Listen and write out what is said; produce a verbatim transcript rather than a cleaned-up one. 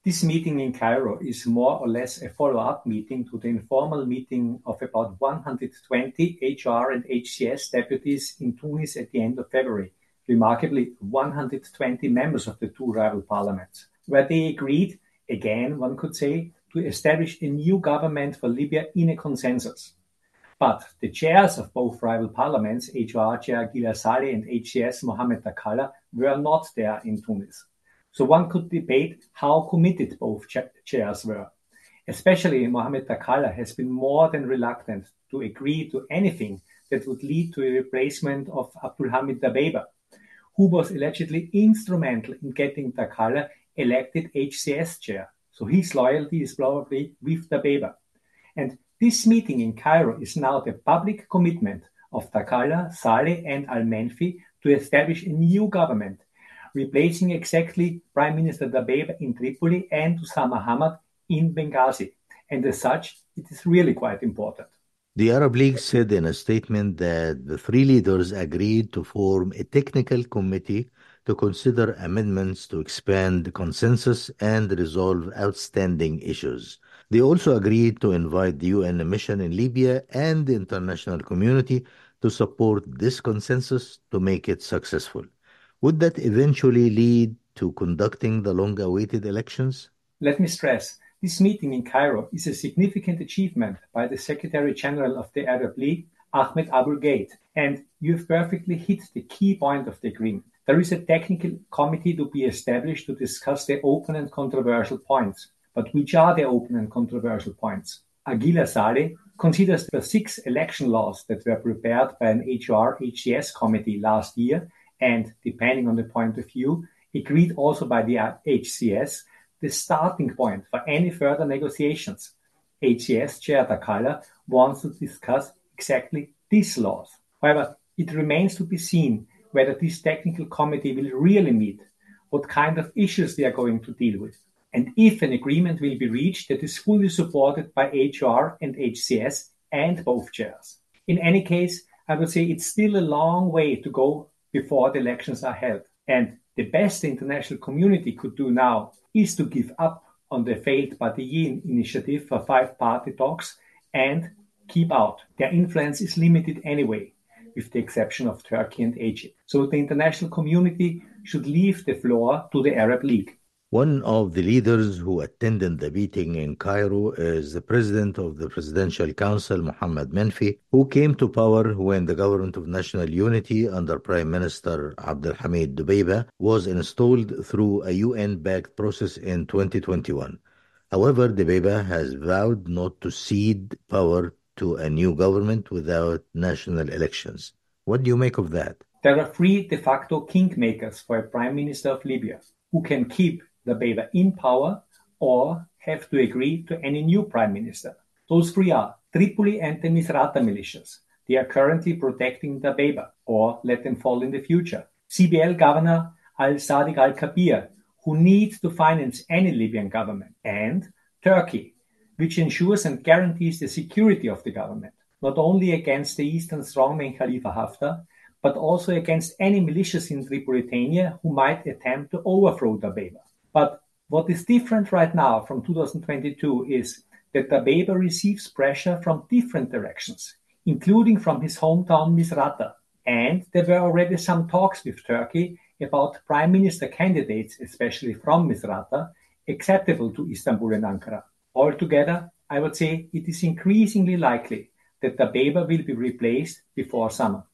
This meeting in Cairo is more or less a follow-up meeting to the informal meeting of about one hundred twenty H R and H C S deputies in Tunis at the end of February, remarkably one hundred twenty members of the two rival parliaments, where they agreed, again one could say, to establish a new government for Libya in a consensus. But the chairs of both rival parliaments, H R Chair Ghila Saleh and H C S Mohamed Takalla, were not there in Tunis. So one could debate how committed both cha- chairs were. Especially Mohamed Takalla has been more than reluctant to agree to anything that would lead to a replacement of Abdulhamid Dabeiba, who was allegedly instrumental in getting Takalla elected H C S chair. So his loyalty is probably with Dabeiba. And this meeting in Cairo is now the public commitment of Takalla, Saleh and Al-Menfi to establish a new government, replacing exactly Prime Minister Dabeiba in Tripoli and Usama Hamad in Benghazi. And as such, it is really quite important. The Arab League said in a statement that the three leaders agreed to form a technical committee to consider amendments to expand the consensus and resolve outstanding issues. They also agreed to invite the U N mission in Libya and the international community to support this consensus to make it successful. Would that eventually lead to conducting the long-awaited elections? Let me stress, this meeting in Cairo is a significant achievement by the Secretary General of the Arab League, Ahmed Abul Gheit, and you've perfectly hit the key point of the agreement. There is a technical committee to be established to discuss the open and controversial points. But which are the open and controversial points? Ghila Saleh considers the six election laws that were prepared by an H R H C S committee last year and, depending on the point of view, agreed also by the H C S, the starting point for any further negotiations. H C S Chair Takalla wants to discuss exactly these laws. However, it remains to be seen whether this technical committee will really meet, what kind of issues they are going to deal with, and if an agreement will be reached that is fully supported by H R and H C S and both chairs. In any case, I would say it's still a long way to go before the elections are held. And the best the international community could do now is to give up on the failed Badiyin initiative for five-party talks and keep out. Their influence is limited anyway, with the exception of Turkey and Egypt. So the international community should leave the floor to the Arab League. One of the leaders who attended the meeting in Cairo is the president of the Presidential Council, Mohamed Menfi, who came to power when the Government of National Unity under Prime Minister Abdulhamid Dabeiba was installed through a U N-backed process in twenty twenty-one. However, Dabeiba has vowed not to cede power to a new government without national elections. What do you make of that? There are three de facto kingmakers for a Prime Minister of Libya who can keep Dabeiba in power or have to agree to any new prime minister. Those three are Tripoli and the Misrata militias. They are currently protecting Dabeiba or let them fall in the future. C B L Governor Al-Sadiq Al-Kabir, who needs to finance any Libyan government. And Turkey, which ensures and guarantees the security of the government, not only against the eastern strongman Khalifa Haftar, but also against any militias in Tripolitania who might attempt to overthrow Dabeiba. But what is different right now from two thousand twenty-two is that Dabeiba receives pressure from different directions, including from his hometown Misrata. And there were already some talks with Turkey about prime minister candidates, especially from Misrata, acceptable to Istanbul and Ankara. Altogether, I would say it is increasingly likely that Dabeiba will be replaced before summer.